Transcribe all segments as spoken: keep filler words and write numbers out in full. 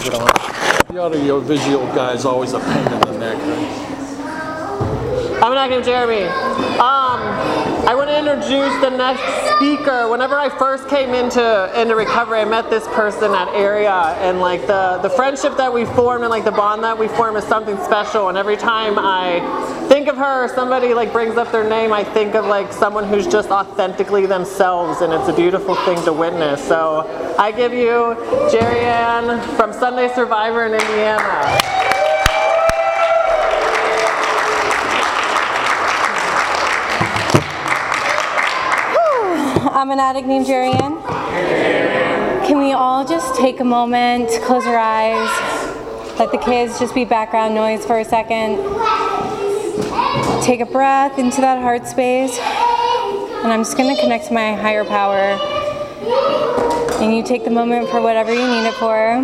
get on. The audiovisual guy is always a pain in the neck. I'm not going to Jeremy. Um, I want to introduce the next speaker. Whenever I first came into into recovery, I met this person at Area, and like the the friendship that we formed and like the bond that we form is something special. And every time I think of her, or somebody like brings up their name, I think of like someone who's just authentically themselves, and it's a beautiful thing to witness. So I give you Jerry Ann from Sunday Survivor in Indiana. I'm an addict named Jerry Ann. Can we all just take a moment, close our eyes, let the kids just be background noise for a second. Take a breath into that heart space, and I'm just going to connect to my higher power. And you take the moment for whatever you need it for.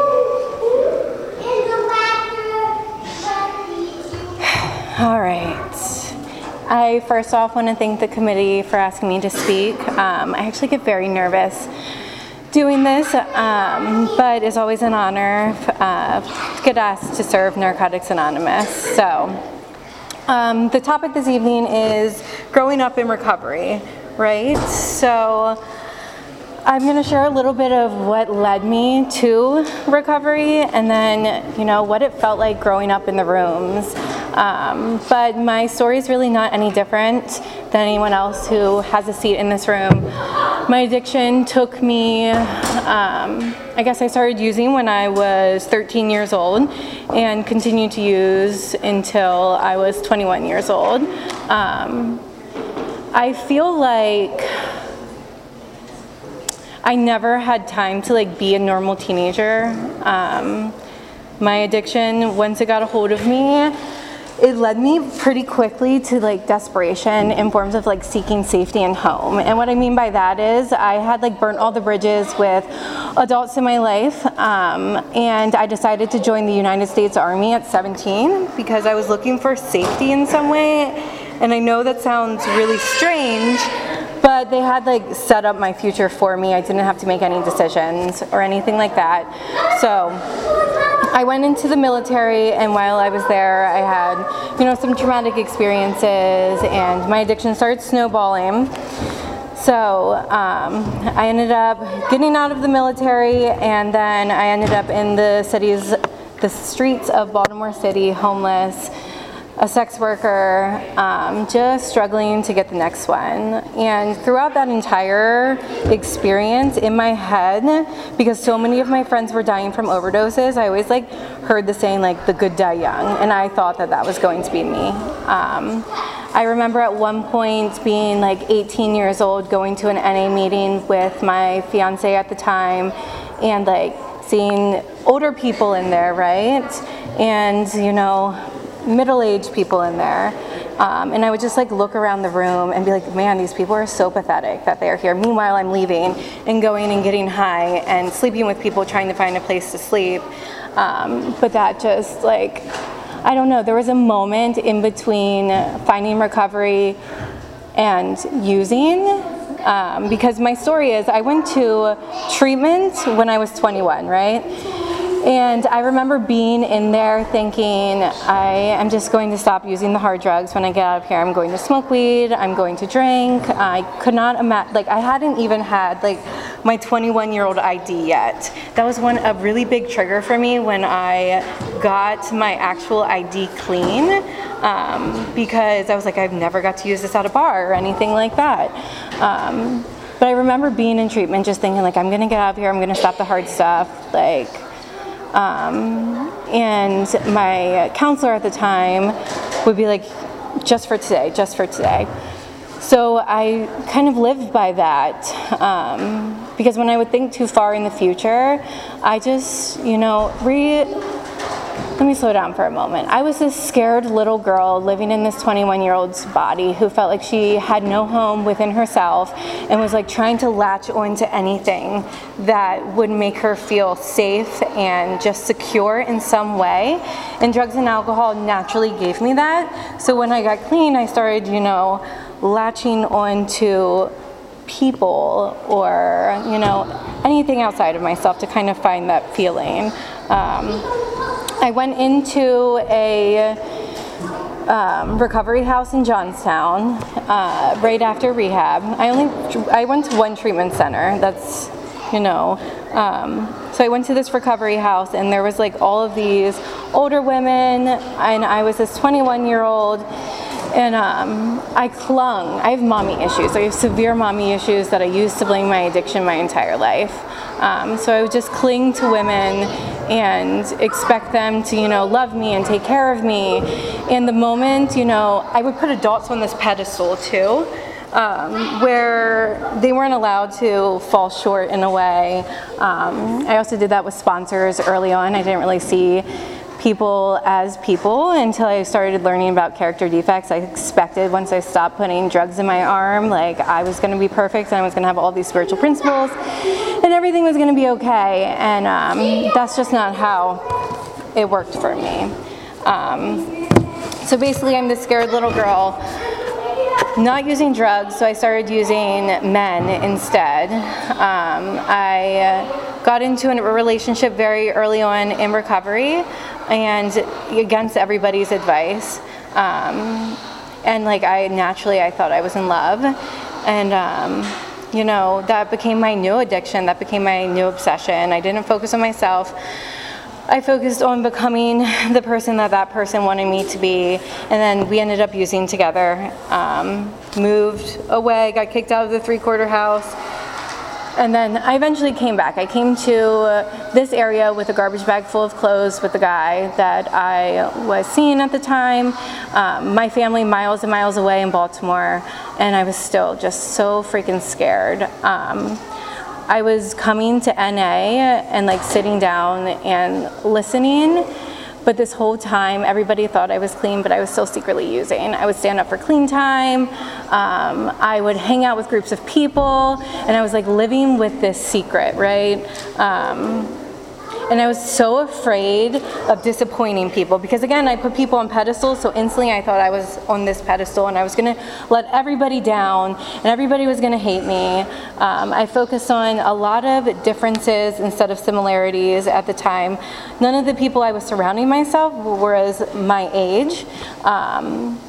All right. I first off want to thank the committee for asking me to speak. Um, I actually get very nervous doing this, um, but it's always an honor uh, to get asked to serve Narcotics Anonymous. So, um, the topic this evening is growing up in recovery, right? So, I'm going to share a little bit of what led me to recovery, and then, you know, what it felt like growing up in the rooms. Um, but my story is really not any different than anyone else who has a seat in this room. My addiction took me, um, I guess I started using when I was thirteen years old and continued to use until I was twenty-one years old. Um, I feel like I never had time to like be a normal teenager. Um, my addiction, once it got a hold of me, it led me pretty quickly to like desperation in forms of like seeking safety in home. And what I mean by that is I had like burnt all the bridges with adults in my life, um, and I decided to join the United States Army at seventeen because I was looking for safety in some way. And I know that sounds really strange, but they had like set up my future for me. I didn't have to make any decisions or anything like that. So I went into the military, and while I was there, I had, you know, some traumatic experiences, and my addiction started snowballing. So um, I ended up getting out of the military, and then I ended up in the cities, the streets of Baltimore City, homeless, a sex worker, um, just struggling to get the next one. And throughout that entire experience in my head, because so many of my friends were dying from overdoses, I always like heard the saying like the good die young, and I thought that that was going to be me. Um, I remember at one point being like eighteen years old, going to an N A meeting with my fiance at the time, and like seeing older people in there, right? And you know, middle-aged people in there, um, and I would just like look around the room and be like, man, these people are so pathetic that they're here. Meanwhile, I'm leaving and going and getting high and sleeping with people trying to find a place to sleep. Um, but that just like, I don't know, there was a moment in between finding recovery and using, um, because my story is I went to treatment when I was twenty-one, right? And I remember being in there thinking, I am just going to stop using the hard drugs when I get out of here. I'm going to smoke weed, I'm going to drink. I could not imagine, like I hadn't even had like my twenty-one year old I D yet. That was one, a really big trigger for me when I got my actual I D clean, um, because I was like, I've never got to use this at a bar or anything like that. Um, but I remember being in treatment just thinking like, I'm gonna get out of here, I'm gonna stop the hard stuff, like, Um, and my counselor at the time would be like, just for today, just for today. So I kind of lived by that, um, because when I would think too far in the future, I just, you know, re let me slow down for a moment. I was this scared little girl living in this twenty-one year old's body who felt like she had no home within herself and was like trying to latch onto anything that would make her feel safe and just secure in some way. And drugs and alcohol naturally gave me that. So when I got clean, I started, you know, latching onto people or, you know, anything outside of myself to kind of find that feeling. Um, I went into a um, recovery house in Johnstown uh, right after rehab. I only I went to one treatment center. That's, you know, um, so I went to this recovery house, and there was like all of these older women, and I was this twenty-one year old. And um, I clung. I have mommy issues. I have severe mommy issues that I used to blame my addiction my entire life. Um, so I would just cling to women and expect them to, you know, love me and take care of me. And the moment, you know, I would put adults on this pedestal too, um, where they weren't allowed to fall short in a way. Um, I also did that with sponsors early on. I didn't really see people as people until I started learning about character defects. I expected once I stopped putting drugs in my arm, like I was going to be perfect and I was going to have all these spiritual principles and everything was going to be okay. And um, that's just not how it worked for me. Um, so basically I'm this scared little girl not using drugs, so I started using men instead. Um, I got into a relationship very early on in recovery, and against everybody's advice. Um, and like I naturally, I thought I was in love, and um, you know, that became my new addiction. That became my new obsession. I didn't focus on myself. I focused on becoming the person that that person wanted me to be, and then we ended up using together. Um, moved away, got kicked out of the three-quarter house, and then I eventually came back. I came to this area with a garbage bag full of clothes with the guy that I was seeing at the time. Um, my family miles and miles away in Baltimore, and I was still just so freaking scared. Um, I was coming to N A and like sitting down and listening, but this whole time everybody thought I was clean, but I was still secretly using. I would stand up for clean time, um, I would hang out with groups of people, and I was like living with this secret, right? Um, And I was so afraid of disappointing people because, again, I put people on pedestals, so instantly I thought I was on this pedestal and I was going to let everybody down and everybody was going to hate me. Um, I focused on a lot of differences instead of similarities at the time. None of the people I was surrounding myself were as my age. Um,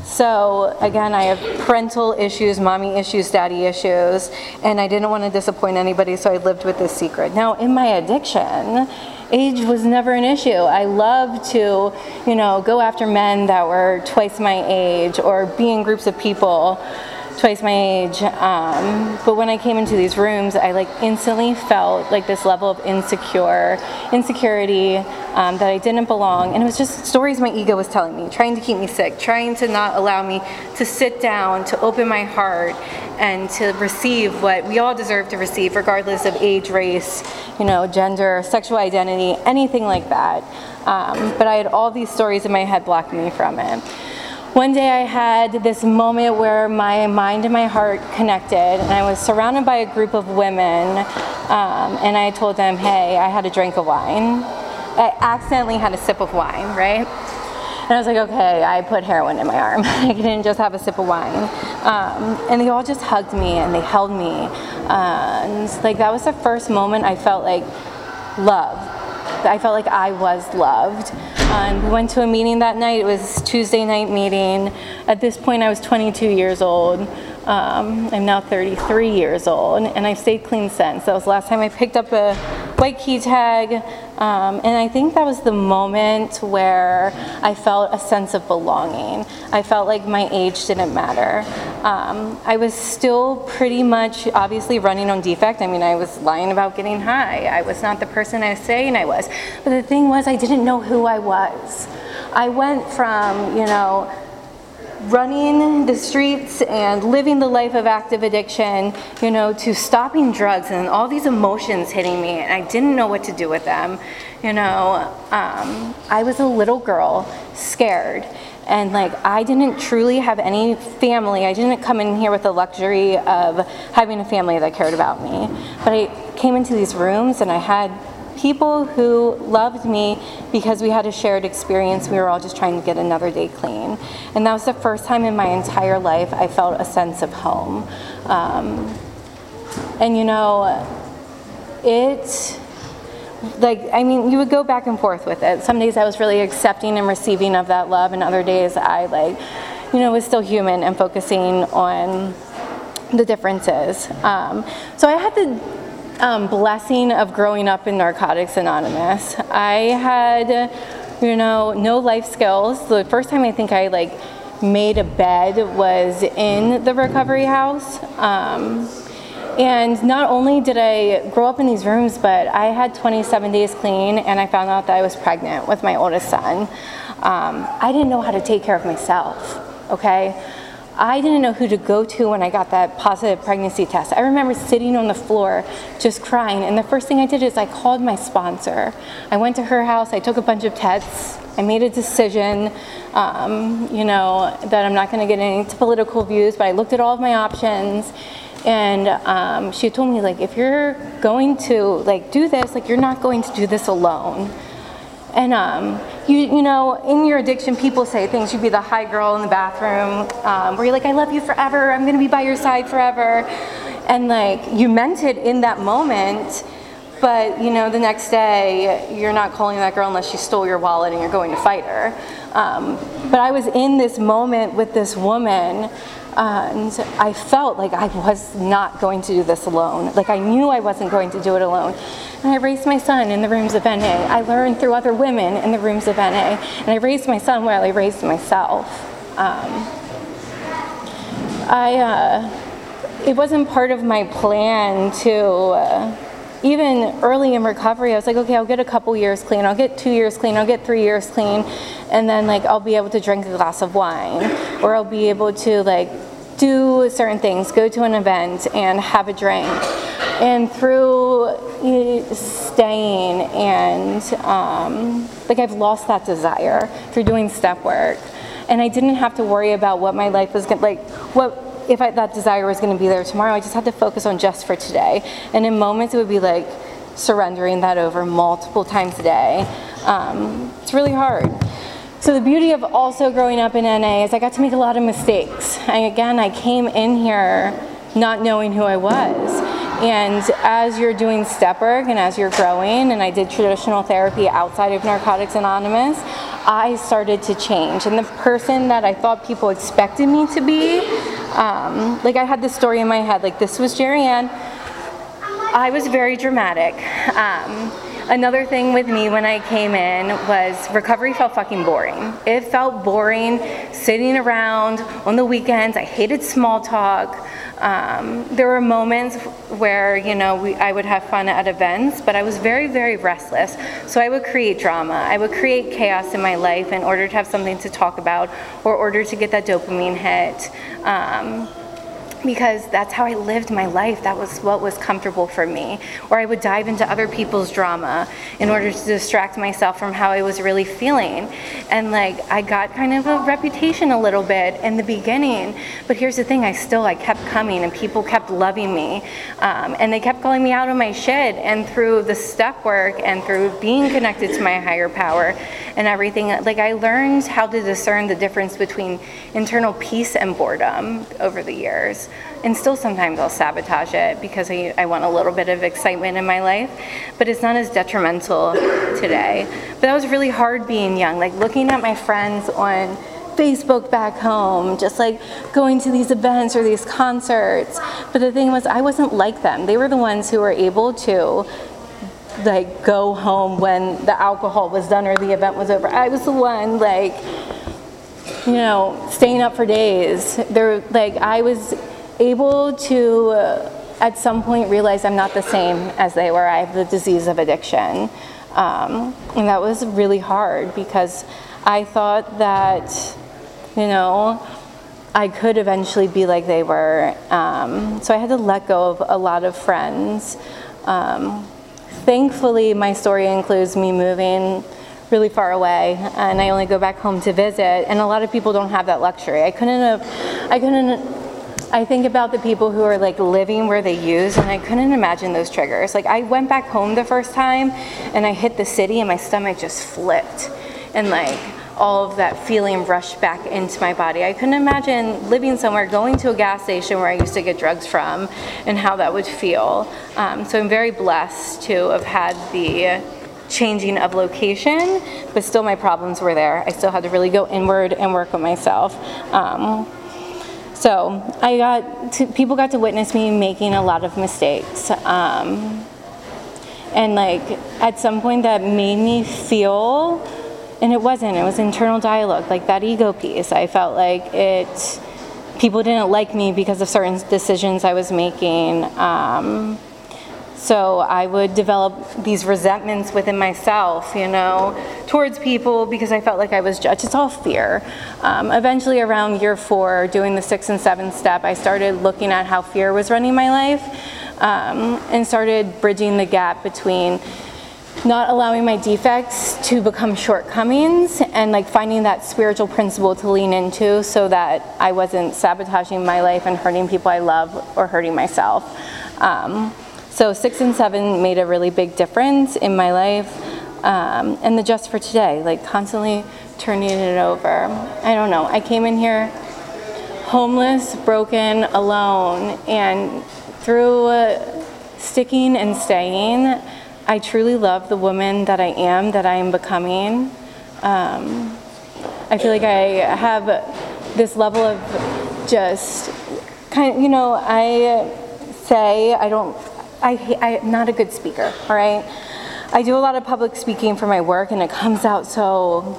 So again, I have parental issues, mommy issues, daddy issues, and I didn't want to disappoint anybody, so I lived with this secret. Now, in my addiction, age was never an issue. I loved to, you know, go after men that were twice my age or be in groups of people twice my age. Um, but when I came into these rooms, I like instantly felt like this level of insecure, insecurity, um, that I didn't belong. And it was just stories my ego was telling me, trying to keep me sick, trying to not allow me to sit down, to open my heart, and to receive what we all deserve to receive, regardless of age, race, you know, gender, sexual identity, anything like that. Um, but I had all these stories in my head blocking me from it. One day I had this moment where my mind and my heart connected, and I was surrounded by a group of women, um, and I told them, hey, I had a drink of wine. I accidentally had a sip of wine, right? And I was like, okay, I put heroin in my arm. I didn't just have a sip of wine. Um, and they all just hugged me and they held me. Uh, and like that was the first moment I felt like love. I felt like I was loved. Um, we went to a meeting that night. It was a Tuesday night meeting. At this point, I was twenty-two years old. Um, I'm now thirty-three years old, and I've stayed clean since. That was the last time I picked up a white key tag, um, and I think that was the moment where I felt a sense of belonging. I felt like my age didn't matter. Um, I was still pretty much obviously running on defect. I mean, I was lying about getting high. I was not the person I was saying I was. But the thing was, I didn't know who I was. I went from, you know, running the streets and living the life of active addiction, you know, to stopping drugs and all these emotions hitting me, and I didn't know what to do with them. You know, um, I was a little girl, scared, and like I didn't truly have any family. I didn't come in here with the luxury of having a family that cared about me, but I came into these rooms and I had people who loved me because we had a shared experience. We were all just trying to get another day clean. And that was the first time in my entire life I felt a sense of home. Um, and you know, it like, I mean, you would go back and forth with it. Some days I was really accepting and receiving of that love, and other days I, like, you know, was still human and focusing on the differences. Um, so I had the um, blessing of growing up in Narcotics Anonymous. I had, you know, no life skills. The first time I think I, like, made a bed was in the recovery house. Um, And not only did I grow up in these rooms, but I had twenty-seven days clean, and I found out that I was pregnant with my oldest son. Um, I didn't know how to take care of myself, okay? I didn't know who to go to when I got that positive pregnancy test. I remember sitting on the floor just crying, and the first thing I did is I called my sponsor. I went to her house, I took a bunch of tests, I made a decision, um, you know, that I'm not gonna get into political views, but I looked at all of my options. And um, she told me, like, if you're going to, like, do this, like, you're not going to do this alone. And, um, you, you know, in your addiction, people say things. You'd be the high girl in the bathroom um, where you're like, I love you forever. I'm going to be by your side forever. And, like, you meant it in that moment. But, you know, the next day, you're not calling that girl unless she stole your wallet and you're going to fight her. Um, but I was in this moment with this woman, and I felt like I was not going to do this alone. Like, I knew I wasn't going to do it alone. And I raised my son in the rooms of N A. I learned through other women in the rooms of N A. And I raised my son while I raised myself. Um, I, uh, it wasn't part of my plan to, uh, even early in recovery, I was like, okay, I'll get a couple years clean, I'll get two years clean, I'll get three years clean, and then, like, I'll be able to drink a glass of wine, or I'll be able to, like, do certain things, go to an event and have a drink. And through you know, staying and, um, like, I've lost that desire through doing step work. And I didn't have to worry about what my life was going to, like, what, if I, that desire was going to be there tomorrow. I just had to focus on just for today. And in moments it would be like surrendering that over multiple times a day. Um, it's really hard. So the beauty of also growing up in N A is I got to make a lot of mistakes. I, again, I came in here not knowing who I was. And as you're doing step work and as you're growing, and I did traditional therapy outside of Narcotics Anonymous, I started to change. And the person that I thought people expected me to be, um, like I had this story in my head, like this was Jerry Ann. I was very dramatic. Um, Another thing with me when I came in was recovery felt fucking boring. It felt boring sitting around on the weekends. I hated small talk. Um, there were moments where, you know, we, I would have fun at events, but I was very, very restless. So I would create drama. I would create chaos in my life in order to have something to talk about or order to get that dopamine hit. Um, because that's how I lived my life. That was what was comfortable for me. Or I would dive into other people's drama in order to distract myself from how I was really feeling. And like, I got kind of a reputation a little bit in the beginning, but here's the thing, I still, I kept coming and people kept loving me. Um, and they kept calling me out of my shit. And through the step work and through being connected to my higher power and everything, like I learned how to discern the difference between internal peace and boredom over the years. And still sometimes I'll sabotage it because I, I want a little bit of excitement in my life, but it's not as detrimental today. But that was really hard being young, like looking at my friends on Facebook back home, just like going to these events or these concerts. But the thing was, I wasn't like them. They were the ones who were able to like go home when the alcohol was done or the event was over. I was the one like, you know, staying up for days. There, like I was able to, uh, at some point, realize I'm not the same as they were. I have the disease of addiction. Um, and that was really hard because I thought that, you know, I could eventually be like they were. Um, so I had to let go of a lot of friends. Um, thankfully, my story includes me moving really far away, and I only go back home to visit, and a lot of people don't have that luxury. I couldn't have, I couldn't, I think about the people who are like living where they use, and I couldn't imagine those triggers. Like I went back home the first time and I hit the city and my stomach just flipped. And like all of that feeling rushed back into my body. I couldn't imagine living somewhere, going to a gas station where I used to get drugs from, and how that would feel. Um, so I'm very blessed to have had the changing of location, but still my problems were there. I still had to really go inward and work on myself. Um, so I got to, people got to witness me making a lot of mistakes. Um, and like at some point that made me feel, and it wasn't, it was internal dialogue, like that ego piece. I felt like it, people didn't like me because of certain decisions I was making. Um, So I would develop these resentments within myself, you know, towards people because I felt like I was judged. It's all fear. Um, eventually around year four, doing the six and seven step, I started looking at how fear was running my life um, and started bridging the gap between not allowing my defects to become shortcomings and like finding that spiritual principle to lean into so that I wasn't sabotaging my life and hurting people I love or hurting myself. Um, So six and seven made a really big difference in my life, um, and the just for today, like constantly turning it over. I don't know, I came in here homeless, broken, alone, and through uh, sticking and staying, I truly love the woman that I am, that I am becoming. Um, I feel like I have this level of just kind of, you know, I say I don't, I, I'm not a good speaker, all right? I do a lot of public speaking for my work and it comes out so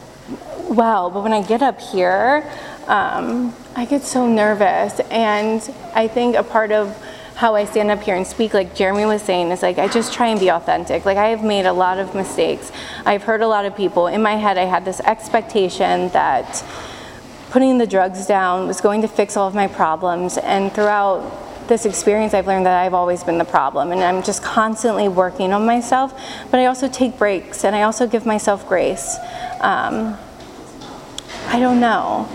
well, but when I get up here, um, I get so nervous. And I think a part of how I stand up here and speak, like Jeremy was saying, is like I just try and be authentic. Like I have made a lot of mistakes. I've hurt a lot of people. In my head, I had this expectation that putting the drugs down was going to fix all of my problems, and throughout this experience, I've learned that I've always been the problem, and I'm just constantly working on myself, but I also take breaks, and I also give myself grace. Um, I don't know.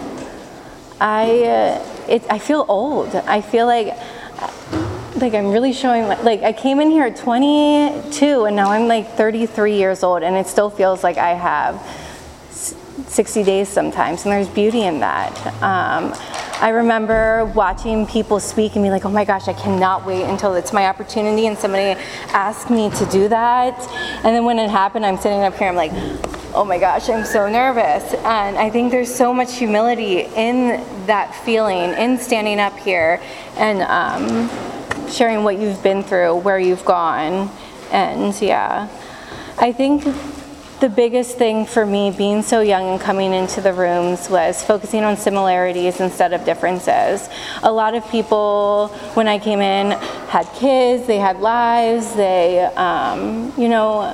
I, uh, it, I feel old. I feel like, like I'm really showing, like I came in here at twenty-two, and now I'm like thirty-three years old, and it still feels like I have sixty days sometimes, and there's beauty in that. Um, I remember watching people speak and be like, oh my gosh, I cannot wait until it's my opportunity and somebody asks me to do that. And then when it happened, I'm sitting up here, I'm like, oh my gosh, I'm so nervous. And I think there's so much humility in that feeling, in standing up here and um, sharing what you've been through, where you've gone. And yeah, I think the biggest thing for me being so young and coming into the rooms was focusing on similarities instead of differences. A lot of people, when I came in, had kids, they had lives, they, um, you know,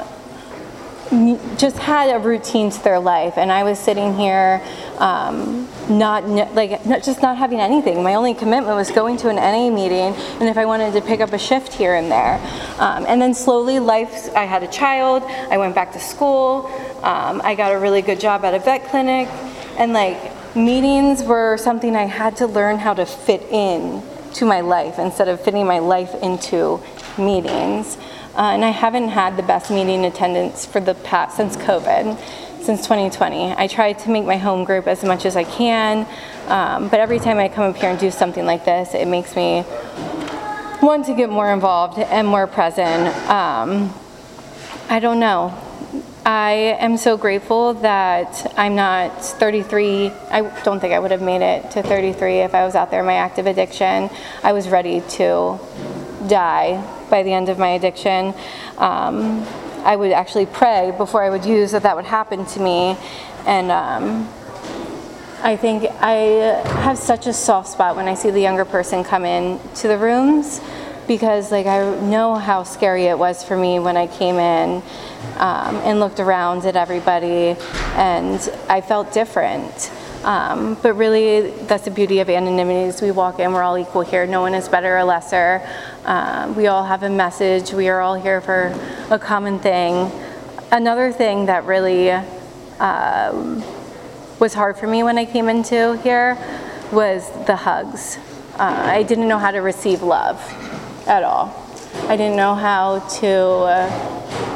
just had a routine to their life, and I was sitting here um, not like not, just not having anything. My only commitment was going to an N A meeting, and if I wanted to pick up a shift here and there. Um, and then slowly life, I had a child, I went back to school, um, I got a really good job at a vet clinic, and like meetings were something I had to learn how to fit in to my life instead of fitting my life into meetings. Uh, and I haven't had the best meeting attendance for the past, since COVID, since twenty twenty. I try to make my home group as much as I can, um, but every time I come up here and do something like this, it makes me want to get more involved and more present. Um, I don't know. I am so grateful that I'm not thirty-three. I don't think I would have made it to thirty-three if I was out there in my active addiction. I was ready to die by the end of my addiction. Um, I would actually pray before I would use that that would happen to me. And um, I think I have such a soft spot when I see the younger person come in to the rooms, because like I know how scary it was for me when I came in um, and looked around at everybody, and I felt different. Um, but really, that's the beauty of anonymity, is we walk in, we're all equal here. No one is better or lesser. Uh, we all have a message. We are all here for a common thing. Another thing that really um, was hard for me when I came into here was the hugs. Uh, I didn't know how to receive love at all. I didn't know how to uh,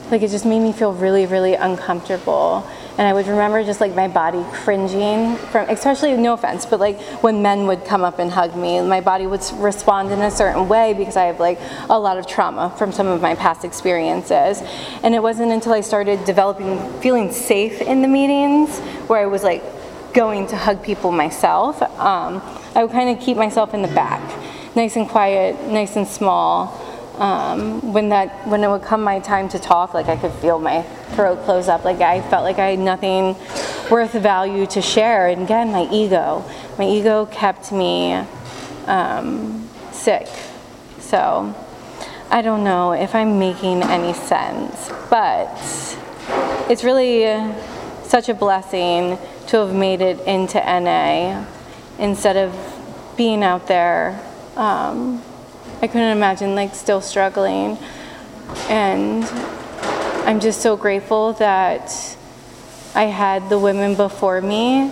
like it just made me feel really, really uncomfortable. And I would remember just like my body cringing from, especially, no offense, but like when men would come up and hug me, my body would respond in a certain way because I have like a lot of trauma from some of my past experiences. And it wasn't until I started developing, feeling safe in the meetings where I was like going to hug people myself. Um, I would kind of keep myself in the back, nice and quiet, nice and small. Um, when that, when it would come my time to talk, like I could feel my throat close up, like I felt like I had nothing worth value to share. And again, my ego, my ego kept me um, sick. So I don't know if I'm making any sense, but it's really such a blessing to have made it into N A instead of being out there. Um, I couldn't imagine like still struggling, and I'm just so grateful that I had the women before me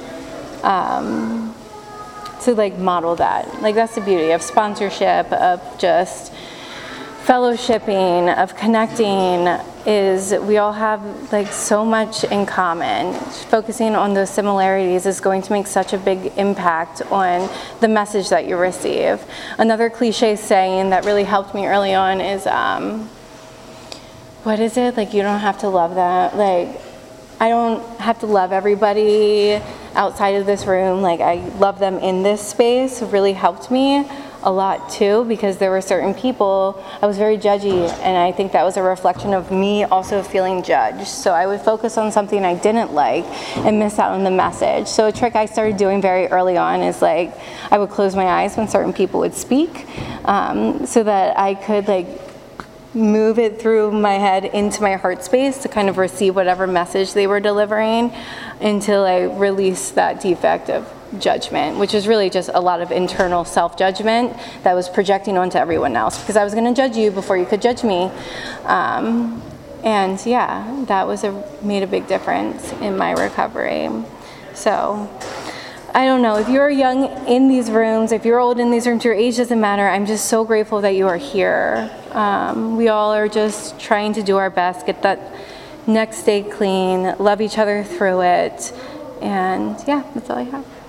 um, to like model that. Like that's the beauty of sponsorship, of just fellowshipping, of connecting, is we all have like so much in common. Focusing on those similarities is going to make such a big impact on the message that you receive. Another cliche saying that really helped me early on is, um, what is it? Like, you don't have to love that. Like, I don't have to love everybody outside of this room. Like, I love them in this space. It really helped me a lot too, because there were certain people, I was very judgy, and I think that was a reflection of me also feeling judged. So I would focus on something I didn't like and miss out on the message. So a trick I started doing very early on is like, I would close my eyes when certain people would speak, um, so that I could like move it through my head into my heart space to kind of receive whatever message they were delivering until I released that defect of judgment, which is really just a lot of internal self-judgment that was projecting onto everyone else, because I was going to judge you before you could judge me. Um, and yeah, that was a made a big difference in my recovery. So I don't know, if you're young in these rooms, if you're old in these rooms, your age doesn't matter. I'm just so grateful that you are here. Um, we all are just trying to do our best, get that next day clean, love each other through it. And yeah, that's all I have.